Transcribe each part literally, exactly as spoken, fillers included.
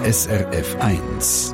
S R F eins.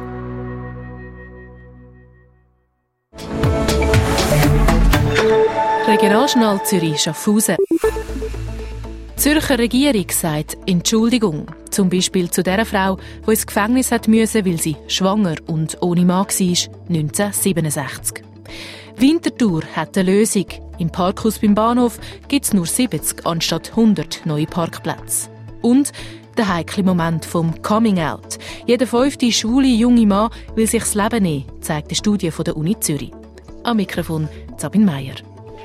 Regionaljournal Zürich Schaffhausen. Die Zürcher Regierung sagt Entschuldigung. Zum Beispiel zu der Frau, die ins Gefängnis hat müssen, weil sie schwanger und ohne Mann war, neunzehnhundertsiebenundsechzig. Winterthur hat eine Lösung. Im Parkhaus beim Bahnhof gibt es nur siebzig anstatt hundert neue Parkplätze. Und der heikle Moment vom Coming Out. Jeder fünfte schwule junge Mann will sich das Leben nehmen, zeigt eine Studie von der Uni Zürich. Am Mikrofon Sabine Meier.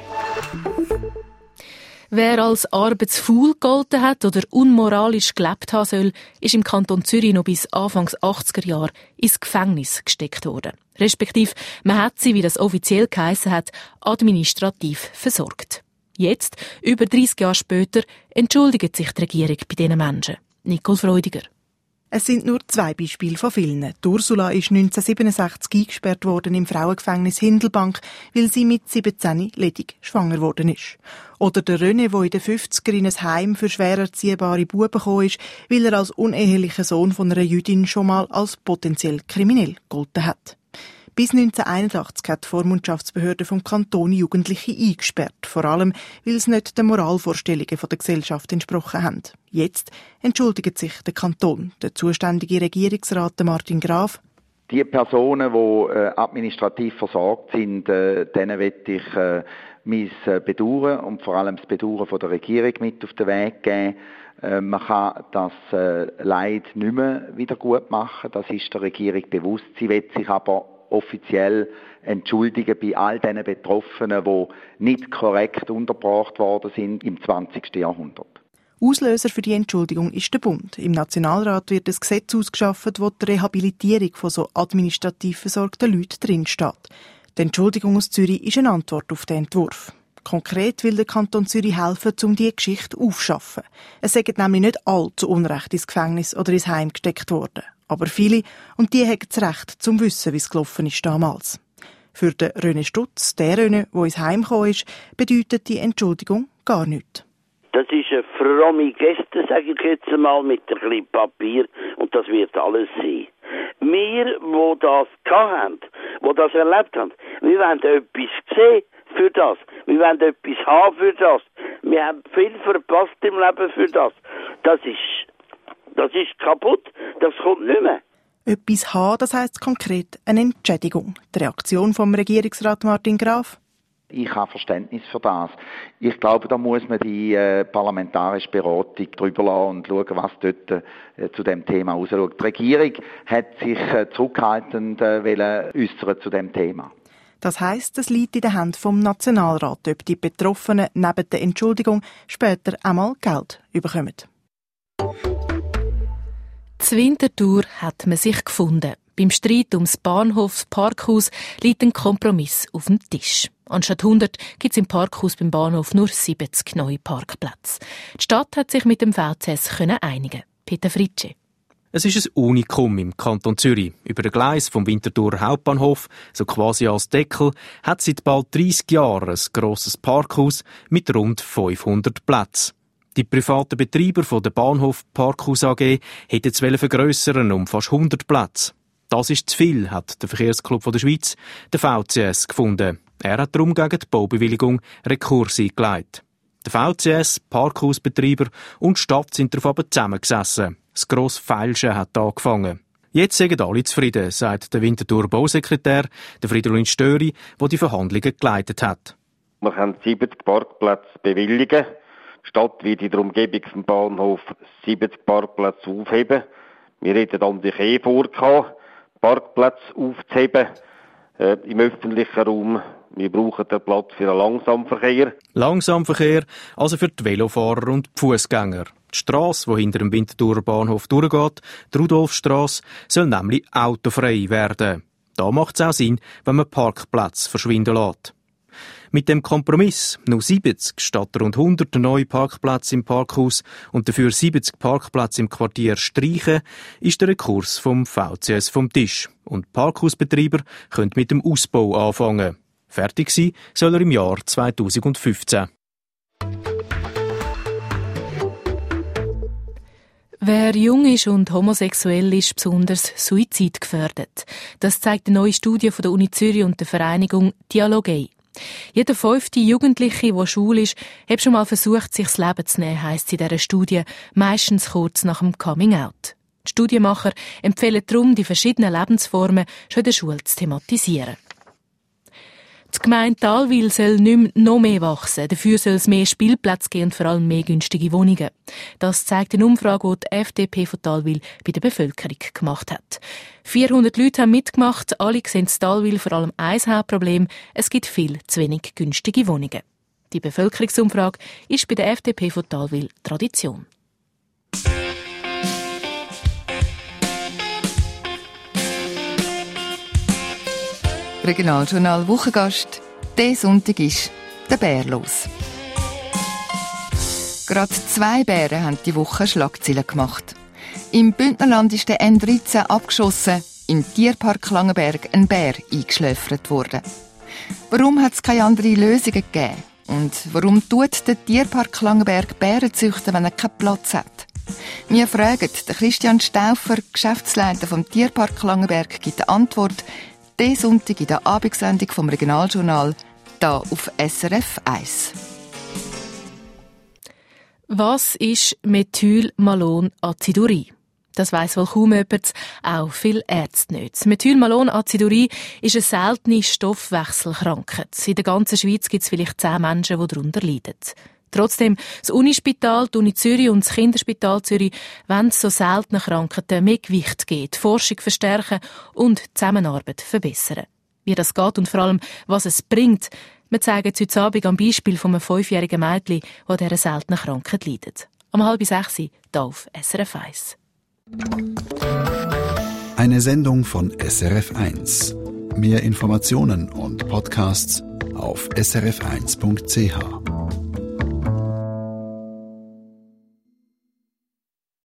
Wer als arbeitsfaul gegolten hat oder unmoralisch gelebt haben soll, ist im Kanton Zürich noch bis Anfangs achtziger Jahre ins Gefängnis gesteckt worden. Respektive, man hat sie, wie das offiziell geheissen hat, administrativ versorgt. Jetzt, über dreissig Jahre später, entschuldigt sich die Regierung bei diesen Menschen. Nicole Freudiger. Es sind nur zwei Beispiele von vielen. Die Ursula ist neunzehnhundertsiebenundsechzig eingesperrt worden im Frauengefängnis Hindelbank, weil sie mit siebzehn ledig schwanger worden ist. Oder der René, der in den fünfziger in ein Heim für schwer erziehbare Buben gekommen ist, weil er als unehelicher Sohn von einer Jüdin schon mal als potenziell kriminell gegolten hat. Bis neunzehnhunderteinundachtzig hat die Vormundschaftsbehörde vom Kanton Jugendliche eingesperrt, vor allem, weil es nicht den Moralvorstellungen der Gesellschaft entsprochen haben. Jetzt entschuldigt sich der Kanton. Der zuständige Regierungsrat Martin Graf. Die Personen, die äh, administrativ versorgt sind, äh, denen möchte ich äh, mein äh, Bedauern und vor allem das Bedauern von der Regierung mit auf den Weg geben. Äh, man kann das äh, Leid nicht mehr wieder gut machen. Das ist der Regierung bewusst. Sie will sich aber offiziell entschuldigen bei all diesen Betroffenen, die nicht korrekt untergebracht worden sind im zwanzigsten Jahrhundert. Auslöser für die Entschuldigung ist der Bund. Im Nationalrat wird ein Gesetz ausgeschafft, wo die Rehabilitierung von so administrativ versorgten Leuten drinsteht. Die Entschuldigung aus Zürich ist eine Antwort auf den Entwurf. Konkret will der Kanton Zürich helfen, um diese Geschichte aufzuschaffen. Es sind nämlich nicht alle zu Unrecht ins Gefängnis oder ins Heim gesteckt worden. Aber viele, und die haben das Recht, zum Wissen, wie es gelaufen ist damals. Für den René Stutz, der René, der ins Heim gekommen ist, bedeutet die Entschuldigung gar nichts. Das ist eine fromme Geste, sage ich jetzt einmal, mit ein bisschen Papier, und das wird alles sein. Wir, die das hatten, die das erlebt haben, wir wollen etwas sehen für das. Wir wollen etwas haben für das. Wir haben viel verpasst im Leben für das. Das ist, das ist kaputt. Das kommt nicht mehr. Etwas haben, das heisst konkret eine Entschädigung. Die Reaktion vom Regierungsrat Martin Graf? Ich habe Verständnis für das. Ich glaube, da muss man die äh, parlamentarische Beratung drüber lassen und schauen, was dort äh, zu dem Thema rausschaut. Die Regierung hat sich äh, zurückhaltend äh, wollen äußern zu dem Thema. Das heisst, es liegt in der Hand vom Nationalrat, ob die Betroffenen neben der Entschuldigung später einmal Geld bekommen. Zur Winterthur hat man sich gefunden. Beim Streit ums Bahnhofsparkhaus liegt ein Kompromiss auf dem Tisch. Anstatt hundert gibt es im Parkhaus beim Bahnhof nur siebzig neue Parkplätze. Die Stadt hat sich mit dem V C S einigen. Peter Fritsche. Es ist ein Unikum im Kanton Zürich. Über den Gleis vom Winterthurer Hauptbahnhof, so quasi als Deckel, hat seit bald dreissig Jahren ein grosses Parkhaus mit rund fünfhundert Plätzen. Die privaten Betreiber von der Bahnhof Parkhaus A G hätten es vergrössern um fast hundert Plätze. Das ist zu viel, hat der Verkehrsclub der Schweiz, der V C S, gefunden. Er hat darum gegen die Baubewilligung Rekurs eingelegt. Der V C S, Parkhausbetreiber und die Stadt sind darauf aber zusammengesessen. Das grosse Feilschen hat angefangen. Jetzt sind alle zufrieden, sagt der Winterthurer Bausekretär, der Fridolin Störi, der die Verhandlungen geleitet hat. Wir können siebzig Parkplätze bewilligen. Die Stadt wird in der Umgebung vom Bahnhof siebzig Parkplätze aufheben. Wir hätten an sich eh vorgehabt, Parkplätze aufzuheben äh, im öffentlichen Raum. Wir brauchen den Platz für den Langsamverkehr. Langsamverkehr, also für die Velofahrer und die Fußgänger. Die Strasse, die hinter dem Winterthurer Bahnhof durchgeht, die Rudolfstrasse, soll nämlich autofrei werden. Da macht es auch Sinn, wenn man Parkplätze verschwinden lässt. Mit dem Kompromiss, nur siebzig statt rund hundert neue Parkplätze im Parkhaus und dafür siebzig Parkplätze im Quartier streichen, ist der Rekurs vom V C S vom Tisch. Und die Parkhausbetreiber können mit dem Ausbau anfangen. Fertig sein soll er im Jahr zweitausendfünfzehn. Wer jung ist und homosexuell ist, besonders suizidgefährdet. Das zeigt eine neue Studie von der Uni Zürich und der Vereinigung Dialogei. Jeder fünfte Jugendliche, der schwul ist, hat schon mal versucht, sich das Leben zu nehmen, heisst es in dieser Studie, meistens kurz nach dem Coming-out. Die Studienmacher empfehlen darum, die verschiedenen Lebensformen schon in der Schule zu thematisieren. Die Gemeinde Talwil soll nicht mehr noch mehr wachsen. Dafür soll es mehr Spielplätze geben und vor allem mehr günstige Wohnungen. Das zeigt eine Umfrage, die die F D P von Talwil bei der Bevölkerung gemacht hat. vierhundert Leute haben mitgemacht. Alle sehen in Talwil vor allem ein Hauptproblem. Es gibt viel zu wenig günstige Wohnungen. Die Bevölkerungsumfrage ist bei der F D P von Talwil Tradition. Regionaljournal Wochengast. Dieser Sonntag ist der Bär los. Gerade zwei Bären haben die Woche Schlagzeilen gemacht. Im Bündnerland ist der N dreizehn abgeschossen, im Tierpark Langenberg ein Bär eingeschläfert worden. Warum hat es keine andere Lösungen gegeben? Und warum tut der Tierpark Langenberg Bären züchten, wenn er keinen Platz hat? Wir fragen, der Christian Stauffer, Geschäftsleiter vom Tierpark Langenberg, gibt eine Antwort. Diesen Sonntag in der Abendsendung vom Regionaljournal, hier auf S R F eins. Was ist Methylmalonacidurie? Das weiss wohl kaum jemand, auch viele Ärzte nicht. Methylmalonacidurie ist eine seltene Stoffwechselkrankheit. In der ganzen Schweiz gibt es vielleicht zehn Menschen, die darunter leiden. Trotzdem, das Unispital, die Uni Zürich und das Kinderspital Zürich wollen so seltenen Krankheiten mehr Gewicht geben, die Forschung verstärken und die Zusammenarbeit verbessern. Wie das geht und vor allem, was es bringt, wir zeigen es heute Abend am Beispiel von einem fünfjährigen Mädchen, das an dieser seltenen Krankheit leidet. Um halb sechs hier auf S R F eins. Eine Sendung von S R F eins. Mehr Informationen und Podcasts auf s r f eins punkt c h.